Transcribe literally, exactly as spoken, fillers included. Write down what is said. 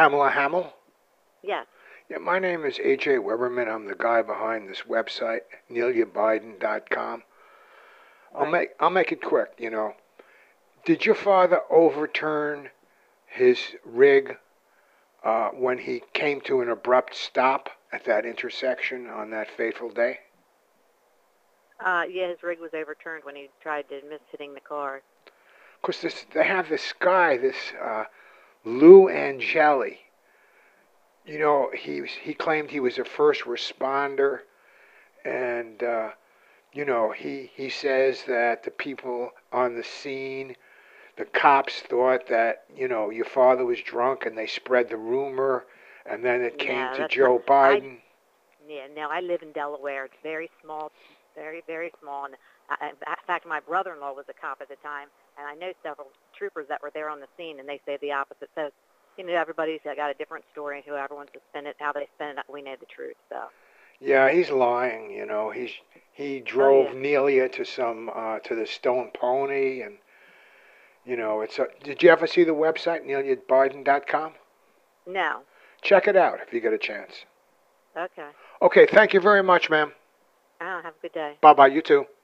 Pamela Hamill? Yes. Yeah, my name is A J Weberman. I'm the guy behind this website, Nelia Biden dot com. I'll Right. make I'll make it quick, you know. Did your father overturn his rig uh, when he came to an abrupt stop at that intersection on that fateful day? Uh, yeah, his rig was overturned when he tried to miss hitting the car. Because this, they have this guy, this uh, Lou Angeli. You know, he he claimed he was a first responder, and uh, you know, he he says that the people on the scene, the cops thought that you know your father was drunk, and they spread the rumor, and then it came No, to that's not. Joe I Biden. yeah. No, I live in Delaware. It's very small, very very small. And I, in fact, my brother-in-law was a cop at the time, and I know several troopers that were there on the scene, and they say the opposite. So, you know, everybody's got a different story, and whoever wants to spin it, how they spin it, we know the truth. So. Yeah, he's lying. You know, he's he Oh drove yeah. Nelia to some uh, to the Stone Pony, and you know, it's. A, did you ever see the website Nelia Biden dot com? No. Check it out if you get a chance. Okay. Okay, thank you very much, ma'am. Oh, have a good day. Bye bye. You too.